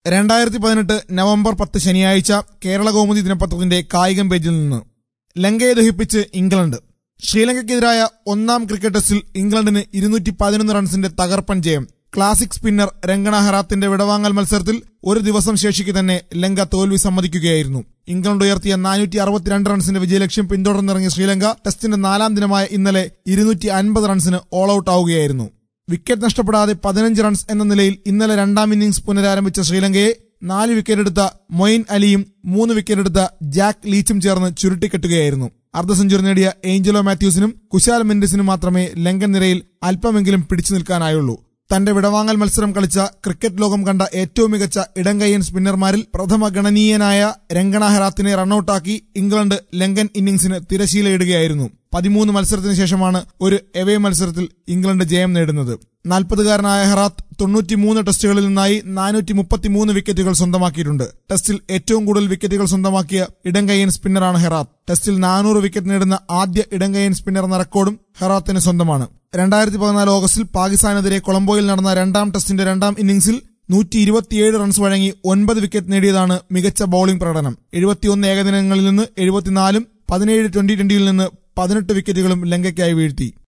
2018 November 10 ശനിയാഴ്ച കേരള കൗമുദി ദിനപത്രത്തിന്റെ കായികം പേജിൽ നിന്ന് ലങ്കയെ ദഹിപ്പിച്ച് ഇംഗ്ലണ്ട്. ശ്രീലങ്കയ്ക്കെതിരായ ഒന്നാം ക്രിക്കറ്റ് ടെസ്റ്റിൽ ഇംഗ്ലണ്ടിന് 211 റൺസിന്റെ തകർപ്പൻ ജയം. ക്ലാസിക് സ്പിന്നർ രംഗണ ഹെറാത്തിന്റെ വിടവാങ്ങൽ മത്സരത്തിൽ ഒരു ദിവസം ശേഷിക്കെ തന്നെ ലങ്ക തോൽവി സമ്മതിക്കുകയായിരുന്നു. ഇംഗ്ലണ്ട് ഉയർത്തിയ 462 റൺസിന്റെ വിജയലക്ഷ്യം പിന്തുടർന്നിറങ്ങിയ ശ്രീലങ്ക ടെസ്റ്റിന്റെ 4ാം ദിനമായ ഇന്നലെ 250 റൺസിന് ഓൾ ഔട്ട് ആവുകയായിരുന്നു. വിക്കറ്റ് നഷ്ടപ്പെടാതെ 15 റൺസ് എന്ന നിലയിൽ ഇന്നലെ 2ാം ഇന്നിംഗ്സ് പുനരാരംഭിച്ച ശ്രീലങ്കയെ 4 വിക്കറ്റെടുത്ത മൊയിൻ അലിയും 3 വിക്കറ്റെടുത്ത ജാക്ക് ലീച്ചും ചേർന്ന് ചുരുട്ടിക്കെട്ടുകയായിരുന്നു. അർദ്ധ സെഞ്ചുറി നേടിയ ഏഞ്ചലോ മാത്യൂസിനും കുശാൽ മെൻഡിസിനും മാത്രമേ ലങ്കൻ നിരയിൽ അല്പമെങ്കിലും പിടിച്ചു നിൽക്കാനായുള്ളൂ. തന്റെ വിടവാങ്ങൽ മത്സരം കളിച്ച ക്രിക്കറ്റ് ലോകം കണ്ട ഏറ്റവും മികച്ച ഇടംകൈയ്യൻ സ്പിന്നർമാരിൽ പ്രഥമ ഗണനീയനായ രംഗണ ഹെറാത്തിനെ റണ്ണൌട്ടാക്കി ഇംഗ്ലണ്ട് ലങ്കൻ ഇന്നിംഗ്സിന് തിരശീലയിടുകയായിരുന്നു. 13 മത്സരത്തിന് ശേഷമാണ് ഒരു എവേ മത്സരത്തിൽ ഇംഗ്ലണ്ട് ജയം നേടുന്നത്. 40-കാരനായ ഹെറാത്ത് 93 ടെസ്റ്റുകളിൽ നിന്നായി 433 വിക്കറ്റുകൾ സ്വന്തമാക്കിയിട്ടുണ്ട്. ടെസ്റ്റിൽ ഏറ്റവും കൂടുതൽ വിക്കറ്റുകൾ സ്വന്തമാക്കിയ ഇടംകൈയ്യൻ സ്പിന്നറാണ് ഹെറാത്ത്. ടെസ്റ്റിൽ 400 വിക്കറ്റ് നേടുന്ന ആദ്യ ഇടംകൈയ്യൻ സ്പിന്നർ എന്ന റെക്കോർഡും ഹെറാത്തിന് സ്വന്തമാണ്. 2014 ഓഗസ്റ്റിൽ പാകിസ്ഥാനെതിരെ കൊളംബോയിൽ നടന്ന 2ാം ടെസ്റ്റിന്റെ 2ാം ഇന്നിംഗ്സിൽ 127 റൺസ് വഴങ്ങി 9 വിക്കറ്റ് നേടിയതാണ് മികച്ച ബൌളിംഗ് പ്രകടനം. 71 ഏകദിനങ്ങളിൽ നിന്ന് 74-17 ട്വന്റി ട്വന്റിയിൽ നിന്ന് 18 വിക്കറ്റുകളും ലങ്കയ്ക്കായി വീഴ്ത്തി.